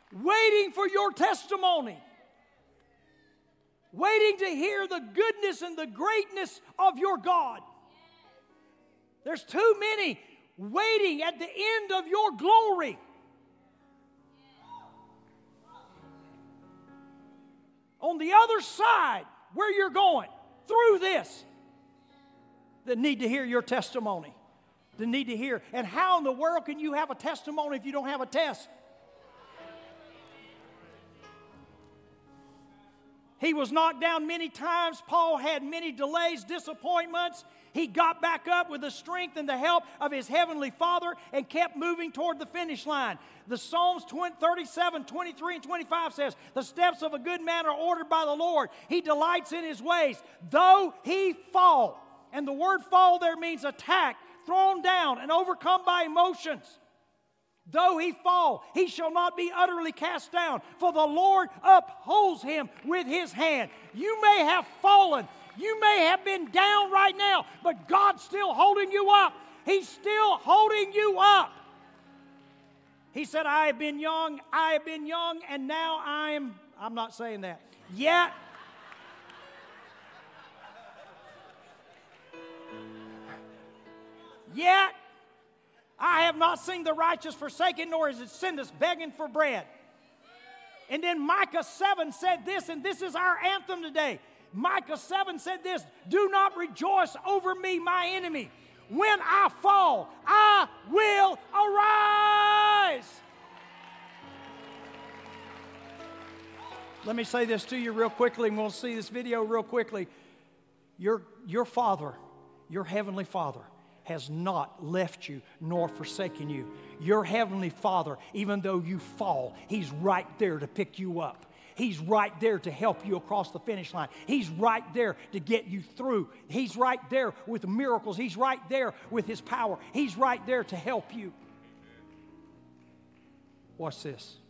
waiting for your testimony, waiting to hear the goodness and the greatness of your God. There's too many waiting at the end of your glory. On the other side, where you're going, through this, that need to hear your testimony. That need to hear. And how in the world can you have a testimony if you don't have a test? He was knocked down many times. Paul had many delays, disappointments. He got back up with the strength and the help of his heavenly Father and kept moving toward the finish line. The Psalms 37, 23, and 25 says, the steps of a good man are ordered by the Lord. He delights in his ways. Though he fall, and the word fall there means attack, thrown down, and overcome by emotions. Though he fall, he shall not be utterly cast down, for the Lord upholds him with his hand. You may have fallen. You may have been down right now, but God's still holding you up. He's still holding you up. He said, I have been young, and now I'm not saying that. Yet I have not seen the righteous forsaken, nor is it sinners begging for bread. And then Micah 7 said this, and this is our anthem today. Micah 7 said this, do not rejoice over me, my enemy. When I fall, I will arise. Let me say this to you real quickly, and we'll see this video real quickly. Your Father, your Heavenly Father, has not left you nor forsaken you. Your Heavenly Father, even though you fall, He's right there to pick you up. He's right there to help you across the finish line. He's right there to get you through. He's right there with miracles. He's right there with His power. He's right there to help you. Watch this.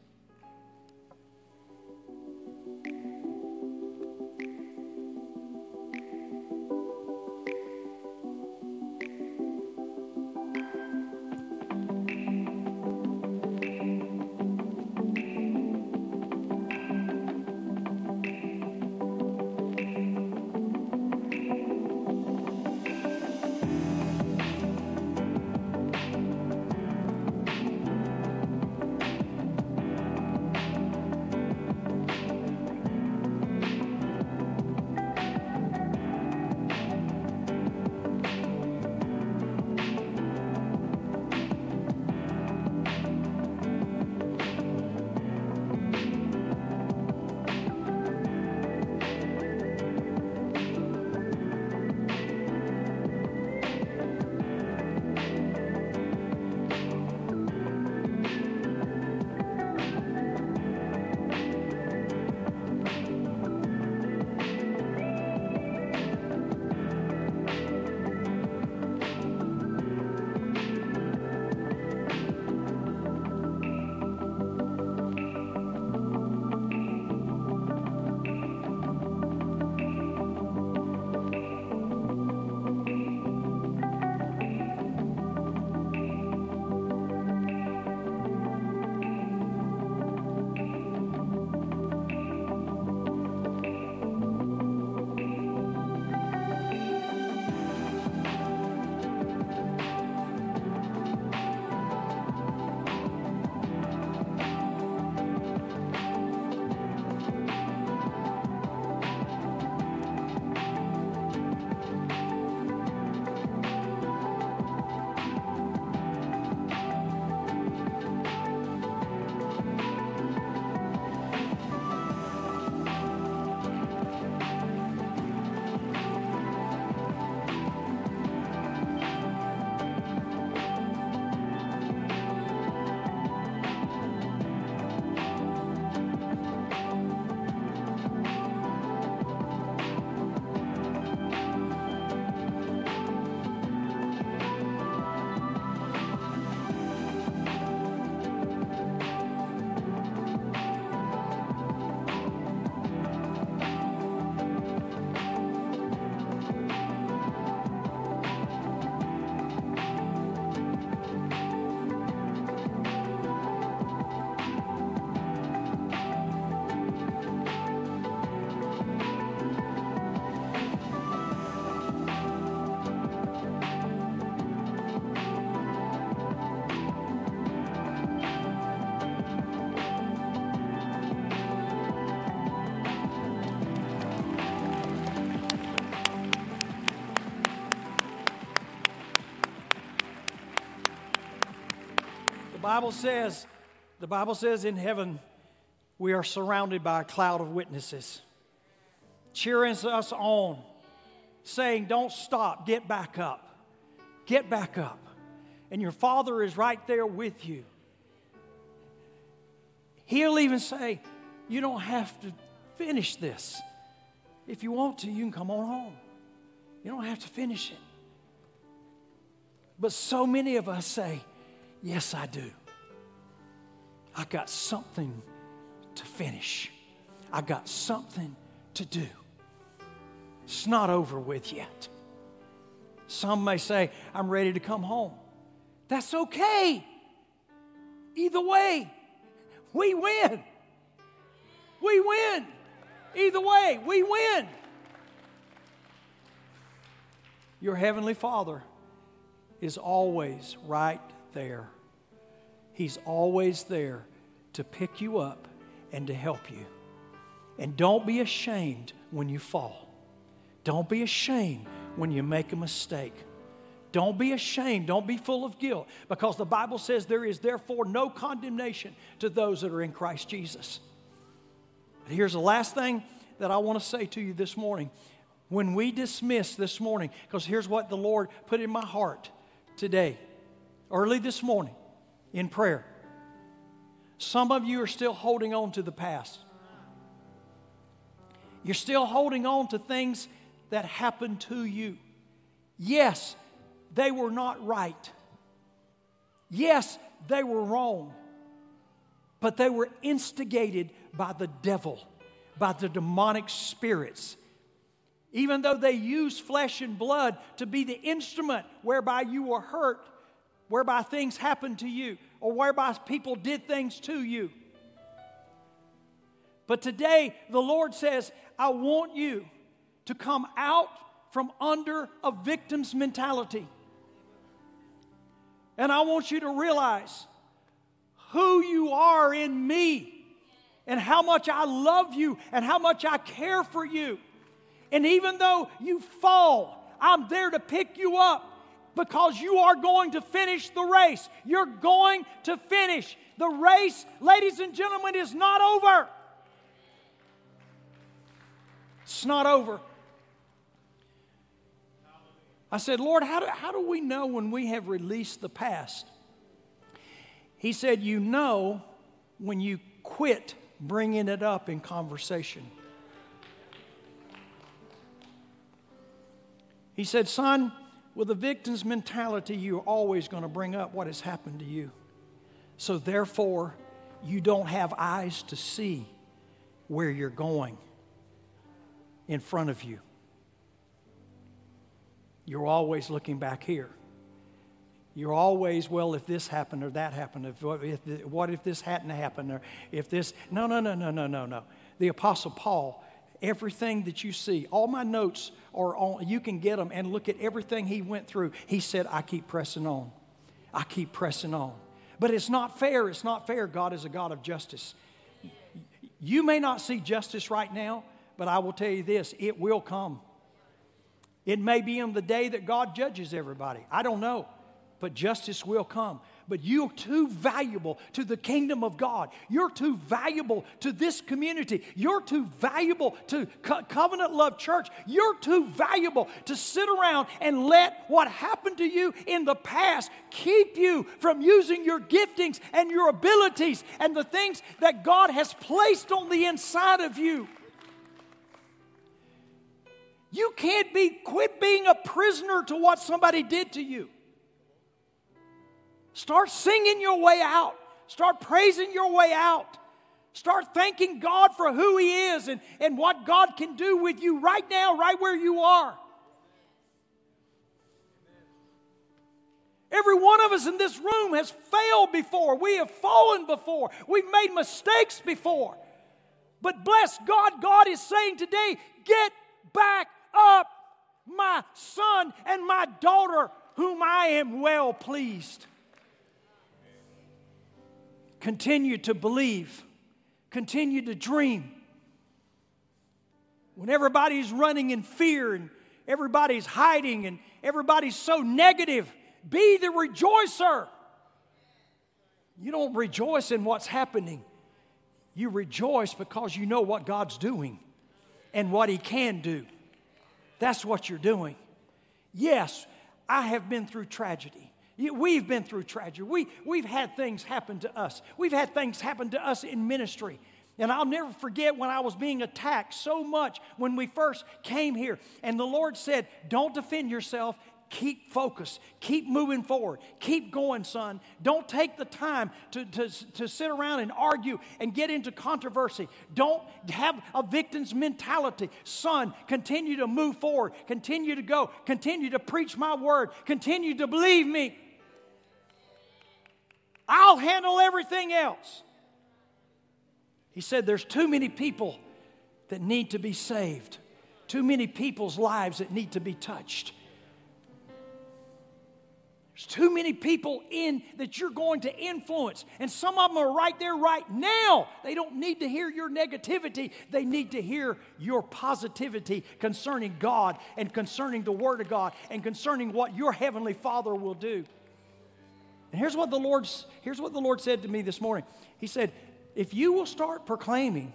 The Bible says in heaven we are surrounded by a cloud of witnesses, cheering us on, saying, don't stop, get back up, get back up. And your Father is right there with you. He'll even say, you don't have to finish this. If you want to, you can come on home. You don't have to finish it. But so many of us say, yes, I do. I got something to finish. I got something to do. It's not over with yet. Some may say, I'm ready to come home. That's okay. Either way, we win. We win. Either way, we win. Your Heavenly Father is always right there. He's always there to pick you up and to help you. And don't be ashamed when you fall. Don't be ashamed when you make a mistake. Don't be ashamed. Don't be full of guilt, because the Bible says there is therefore no condemnation to those that are in Christ Jesus. But here's the last thing that I want to say to you this morning. When we dismiss this morning, because here's what the Lord put in my heart today, early this morning in prayer. Some of you are still holding on to the past. You're still holding on to things that happened to you. Yes, they were not right. Yes, they were wrong. But they were instigated by the devil, by the demonic spirits. Even though they used flesh and blood to be the instrument whereby you were hurt, whereby things happened to you, or whereby people did things to you. But today, the Lord says, I want you to come out from under a victim's mentality. And I want you to realize who you are in me, and how much I love you, and how much I care for you. And even though you fall, I'm there to pick you up, because you are going to finish the race. You're going to finish. The race, ladies and gentlemen, is not over. It's not over. I said, Lord, how do we know when we have released the past? He said, you know when you quit bringing it up in conversation. He said, son, with a victim's mentality, you're always going to bring up what has happened to you. So therefore, you don't have eyes to see where you're going in front of you. You're always looking back here. You're always, well, if this happened or that happened, what if this hadn't happened, or if this, no. The Apostle Paul, everything that you see, all my notes are on, you can get them and look at everything he went through. He said, I keep pressing on. I keep pressing on. But it's not fair. It's not fair. God is a God of justice. You may not see justice right now, but I will tell you this, it will come. It may be on the day that God judges everybody. I don't know. But justice will come. But you're too valuable to the kingdom of God. You're too valuable to this community. You're too valuable to Covenant Love Church. You're too valuable to sit around and let what happened to you in the past keep you from using your giftings and your abilities and the things that God has placed on the inside of you. You can't quit being a prisoner to what somebody did to you. Start singing your way out. Start praising your way out. Start thanking God for who He is and what God can do with you right now, right where you are. Every one of us in this room has failed before. We have fallen before. We've made mistakes before. But bless God, God is saying today, get back up, my son and my daughter, whom I am well pleased. Continue to believe. Continue to dream. When everybody's running in fear and everybody's hiding and everybody's so negative, be the rejoicer. You don't rejoice in what's happening. You rejoice because you know what God's doing and what He can do. That's what you're doing. Yes, I have been through tragedy. We've been through tragedy. We've had things happen to us. We've had things happen to us in ministry. And I'll never forget when I was being attacked so much when we first came here. And the Lord said, don't defend yourself. Keep focused. Keep moving forward. Keep going, son. Don't take the time to sit around and argue and get into controversy. Don't have a victim's mentality. Son, continue to move forward. Continue to go. Continue to preach my word. Continue to believe me. I'll handle everything else. He said there's too many people that need to be saved. Too many people's lives that need to be touched. There's too many people in that you're going to influence. And some of them are right there right now. They don't need to hear your negativity. They need to hear your positivity concerning God and concerning the Word of God and concerning what your Heavenly Father will do. And here's what the Lord said to me this morning. He said, if you will start proclaiming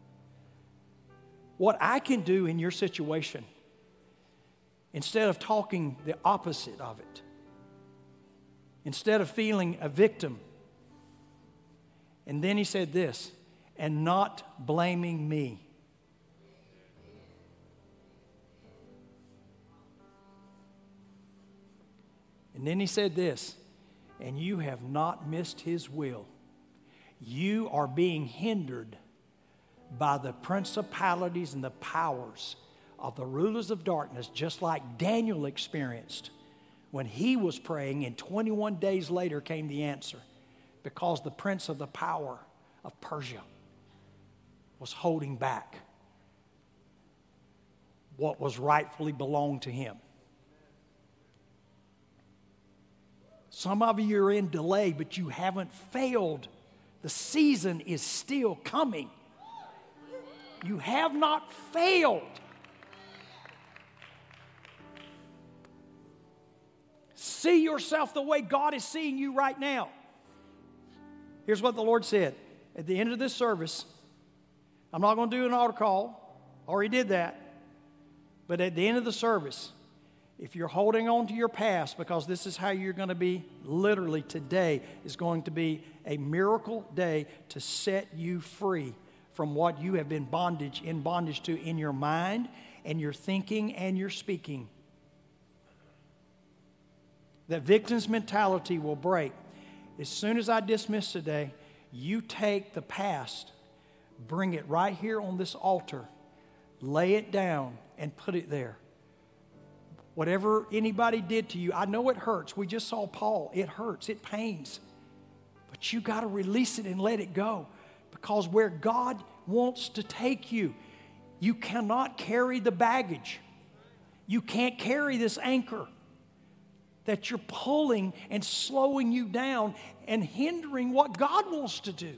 what I can do in your situation instead of talking the opposite of it, instead of feeling a victim. And then he said this, and not blaming me. And then he said this, and you have not missed His will. You are being hindered by the principalities and the powers of the rulers of darkness, just like Daniel experienced when he was praying, and 21 days later came the answer, because the prince of the power of Persia was holding back what was rightfully belonged to him. Some of you are in delay, but you haven't failed. The season is still coming. You have not failed. See yourself the way God is seeing you right now. Here's what the Lord said. At the end of this service, I'm not going to do an altar call. Already did that. But at the end of the service, if you're holding on to your past, because this is how you're going to be, literally today is going to be a miracle day to set you free from what you have been in bondage to in your mind and your thinking and your speaking. That victim's mentality will break. As soon as I dismiss today, you take the past, bring it right here on this altar, lay it down and put it there. Whatever anybody did to you, I know it hurts. We just saw Paul. It hurts. It pains. But you got to release it and let it go. Because where God wants to take you, you cannot carry the baggage. You can't carry this anchor that you're pulling and slowing you down and hindering what God wants to do.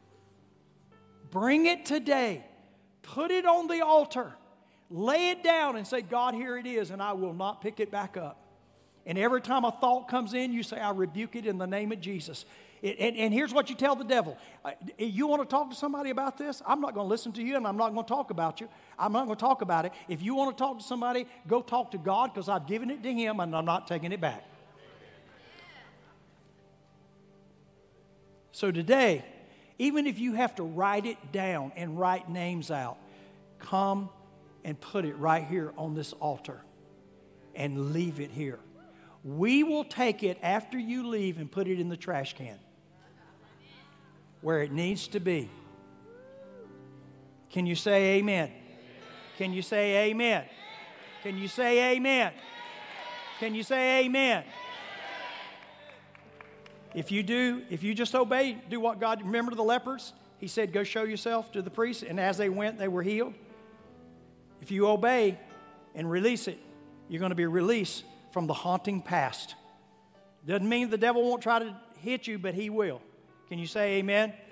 Bring it today. Put it on the altar. Lay it down and say, God, here it is, and I will not pick it back up. And every time a thought comes in, you say, I rebuke it in the name of Jesus. And here's what you tell the devil. You want to talk to somebody about this? I'm not going to listen to you, and I'm not going to talk about you. I'm not going to talk about it. If you want to talk to somebody, go talk to God, because I've given it to Him, and I'm not taking it back. So today, even if you have to write it down and write names out, come and put it right here on this altar and leave it here. We will take it after you leave and put it in the trash can where it needs to be. Can you say amen? Can you say amen? Can you say amen? Can you say amen? If you just obey, do what God, remember the lepers? He said, go show yourself to the priest, and as they went, they were healed. If you obey and release it, you're going to be released from the haunting past. Doesn't mean the devil won't try to hit you, but he will. Can you say amen?